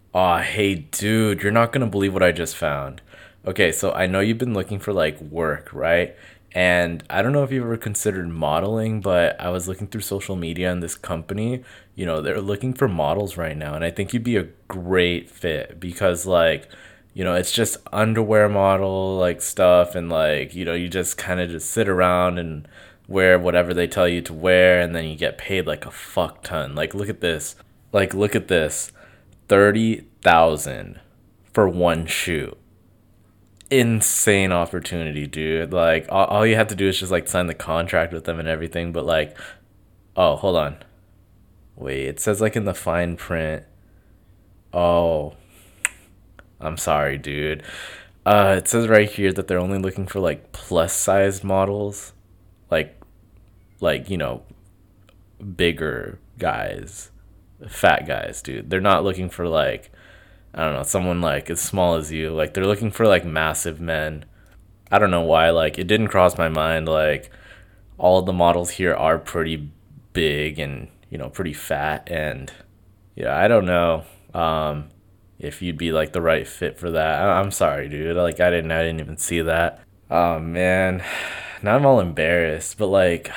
Aw, hey, dude, you're not gonna believe what I just found. Okay, so I know you've been looking for like work, right? And I don't know if you've ever considered modeling, but I was looking through social media and this company, they're looking for models right now, and I think you'd be a great fit because it's just underwear model like stuff and you just kind of just sit around and wear whatever they tell you to wear and then you get paid like a fuck ton. Like look at this. Like look at this. 30,000 for one shoot. Insane opportunity, dude. Like all you have to do is just like sign the contract with them and everything, but like oh, hold on. Wait, it says like in the fine print. Oh, I'm sorry, dude. It says right here that they're only looking for like plus sized models, like like bigger guys, fat guys, dude. They're not looking for like I don't know, someone like as small as you. Like they're looking for like massive men. I don't know why. Like it didn't cross my mind. Like all of the models here are pretty big and pretty fat. And yeah, I don't know if you'd be like the right fit for that. I'm sorry, dude. Like I didn't even see that. Oh man, now I'm all embarrassed. But like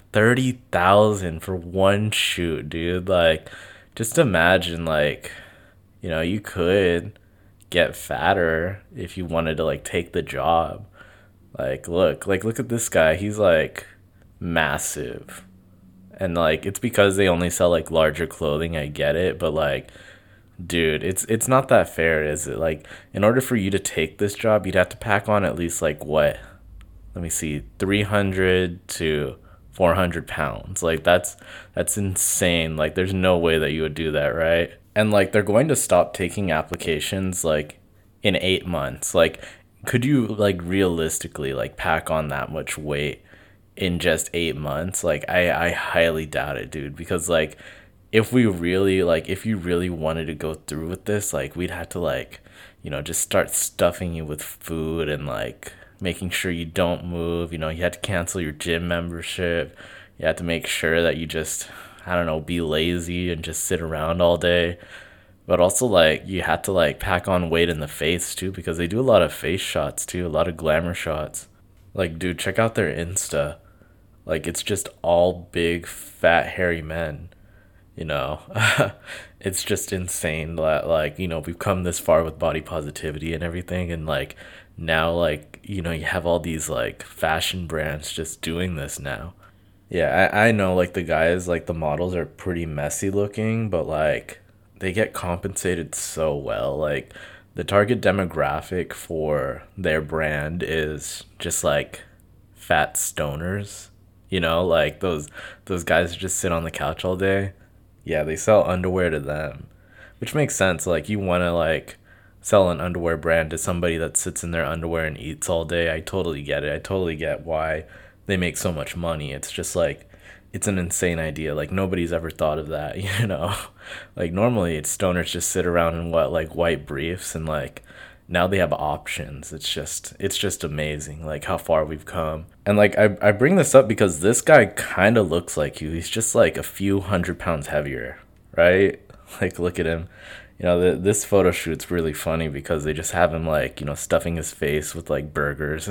30,000 for one shoot, dude. Like just imagine you could get fatter if you wanted to like take the job. Like look at this guy. He's like massive. And like it's because they only sell like larger clothing, I get it, but like dude, it's not that fair, is it? Like in order for you to take this job, you'd have to pack on at least like what? Let me see, 300 to 400 pounds. Like that's insane. Like there's no way that you would do that, right? And like they're going to stop taking applications like in 8 months. Like could you like realistically like pack on that much weight in just 8 months? Like I highly doubt it, dude, because like if you really wanted to go through with this, like we'd have to just start stuffing you with food and like making sure you don't move. You had to cancel your gym membership. You had to make sure that you just, I don't know, be lazy and just sit around all day. But also, like, you had to, like, pack on weight in the face, too, because they do a lot of face shots, too, a lot of glamour shots. Like, dude, check out their Insta. Like, it's just all big, fat, hairy men, you know? It's just insane that, we've come this far with body positivity and everything, and, like, now, you have all these, like, fashion brands just doing this now. Yeah, I know like the guys, like the models are pretty messy looking, but like they get compensated so well. Like the target demographic for their brand is just like fat stoners. Like those guys who just sit on the couch all day. Yeah, they sell underwear to them. Which makes sense. Like you wanna like sell an underwear brand to somebody that sits in their underwear and eats all day. I totally get it. I totally get why they make so much money. It's just like it's an insane idea. Like nobody's ever thought of that, you know? Like normally it's stoners just sit around in what like white briefs and like now they have options. It's just amazing like how far we've come. And like I bring this up because this guy kind of looks like you. He's just like a few 100 pounds heavier, right? Like look at him. This photo shoot's really funny because they just have him like stuffing his face with like burgers.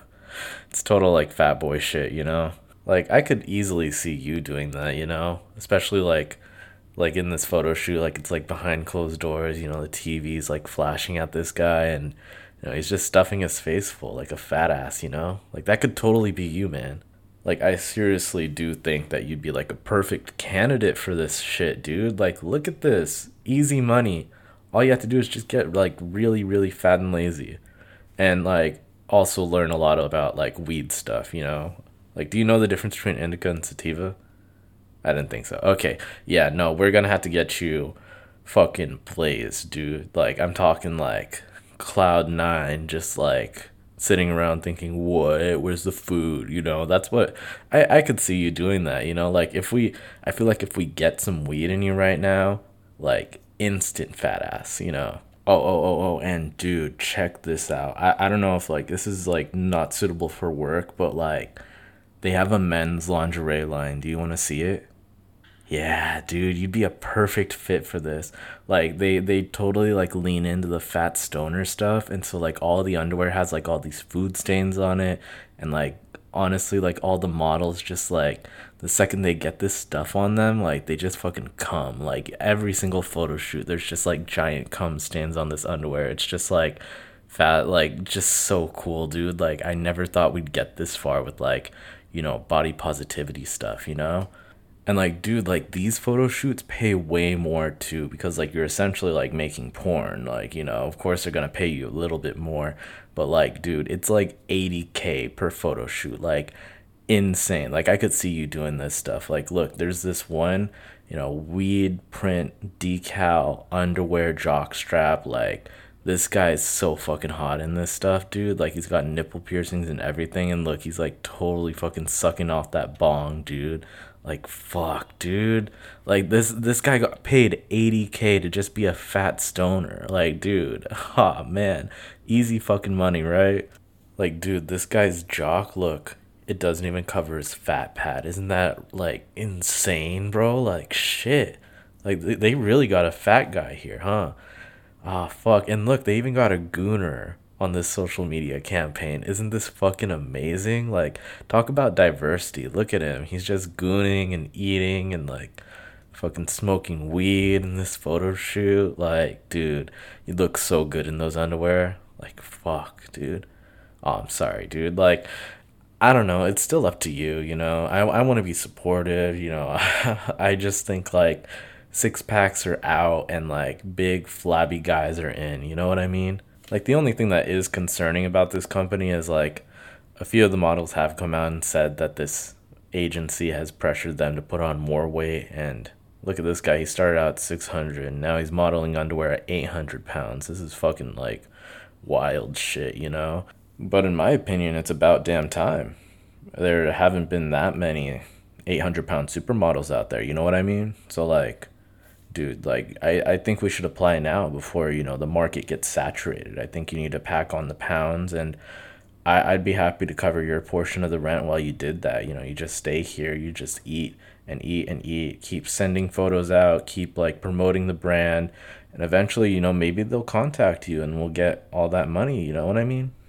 It's total like fat boy shit. Like I could easily see you doing that. Especially like in this photo shoot, like it's like behind closed doors, the TV's like flashing at this guy and he's just stuffing his face full like a fat ass. Like that could totally be you, man. Like I seriously do think that you'd be like a perfect candidate for this shit, dude. Like look at this. Easy money. All you have to do is just get like really, really fat and lazy. And like also learn a lot about like weed stuff. Like do you know the difference between indica and sativa? I didn't think so. Okay. Yeah, no, we're gonna have to get you fucking blazed, dude. Like I'm talking like cloud 9, just like sitting around thinking, what? Where's the food? That's what I could see you doing that. Like I feel like if we get some weed in you right now, like instant fat ass. And dude, check this out. I don't know if like this is like not suitable for work, but like they have a men's lingerie line. Do you want to see it? Yeah, dude, you'd be a perfect fit for this. Like they totally like lean into the fat stoner stuff, and so like all the underwear has like all these food stains on it, and like honestly, like all the models just like the second they get this stuff on them, like they just fucking cum. Like every single photo shoot, there's just like giant cum stains on this underwear. It's just like fat, like just so cool, dude. Like I never thought we'd get this far with like, body positivity stuff, you know? And like, dude, like these photo shoots pay way more too because like you're essentially like making porn. Like, of course they're gonna pay you a little bit more, but like, dude, it's like 80K per photo shoot. Like, insane. Like, I could see you doing this stuff. Like, look, there's this one, weed print decal underwear jock strap. Like, this guy is so fucking hot in this stuff, dude. Like, he's got nipple piercings and everything. And look, he's like totally fucking sucking off that bong, dude. Like, fuck, dude. Like, this guy got paid 80K to just be a fat stoner. Like, dude, oh man, easy fucking money, right? Like, dude, this guy's jock, look, it doesn't even cover his fat pad. Isn't that like insane, bro? Like, shit. Like, they really got a fat guy here, huh? Ah, fuck. And look, they even got a gooner on this social media campaign. Isn't this fucking amazing? Like, talk about diversity. Look at him. He's just gooning and eating and like fucking smoking weed in this photo shoot. Like, dude, you look so good in those underwear. Like, fuck, dude. Oh, I'm sorry, dude. Like, I don't know. It's still up to you, I want to be supportive. I just think like six packs are out and like big flabby guys are in. You know what I mean? Like the only thing that is concerning about this company is like a few of the models have come out and said that this agency has pressured them to put on more weight. And look at this guy. He started out at 600 and now he's modeling underwear at 800 pounds. This is fucking like wild shit. But in my opinion, it's about damn time. There haven't been that many 800-pound supermodels out there. You know what I mean? So, like, dude, like, I think we should apply now before, the market gets saturated. I think you need to pack on the pounds, and I'd be happy to cover your portion of the rent while you did that. You just stay here, you just eat and eat and eat, keep sending photos out, keep, like, promoting the brand, and eventually, maybe they'll contact you and we'll get all that money. You know what I mean?